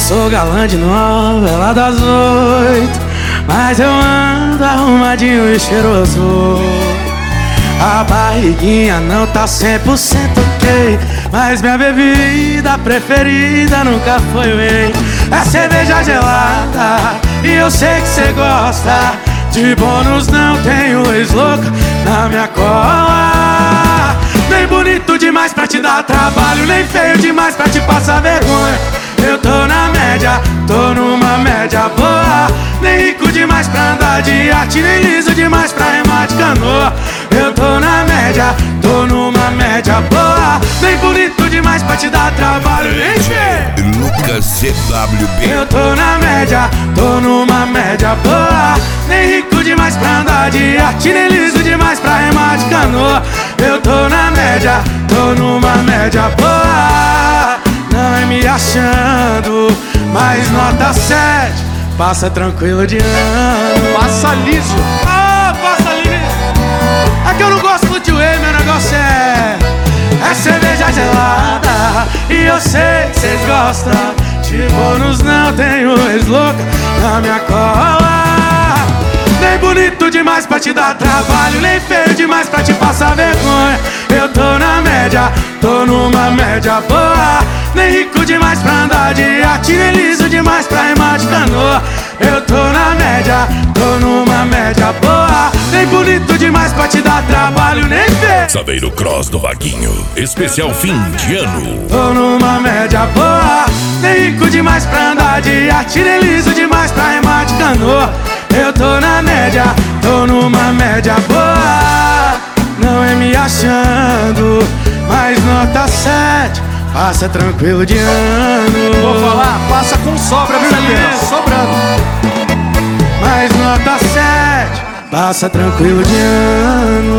sou galã de novela das 8, mas eu ando arrumadinho e cheiroso. A barriguinha não tá 100% ok, mas minha bebida preferida nunca foi whey. É cerveja gelada e eu sei que cê gosta. De bônus não tenho ex-louca na minha cola. Nem bonito demais pra te dar trabalho, nem feio demais pra te passar vergonha. Eu tô na média, tô numa média boa. Nem rico demais pra andar de iate, nem liso demais pra remar de canoa. Eu tô na média, tô numa média boa. Nem bonito demais pra te dar trabalho, nem feio. Lucas CWB. Eu tô na média, tô numa média boa. Nem rico demais pra andar de iate, nem liso demais pra remar de canoa. Eu tô na média, tô numa média boa. Não é me achando, mas nota 7. Passa tranquilo de ano. Passa liso. Ah, passa liso. É que eu não gosto muito de whey, meu negócio é cerveja gelada. E eu sei que vocês gostam. De bônus não tenho ex-louca na minha cola. Nem bonito demais pra te dar trabalho, nem feio demais pra te passar vergonha. Eu tô na média, tô numa média boa. Nem rico demais pra andar de iate, nem liso demais pra remar de canoa. Eu tô na média, tô numa média boa. Nem bonito demais pra te dar trabalho, nem feio. Saveiro Cross do Vaguinho, especial fim de ano. Tô numa média boa. Nem rico demais pra andar de iate, nem liso demais pra remar de canoa. Eu tô na média, tô numa média boa. Não é me achando, mas nota 7. Passa tranquilo de ano. Vou falar, passa com sobra, viu, Juliano? Sobrando. Mas nota 7. Passa tranquilo de ano.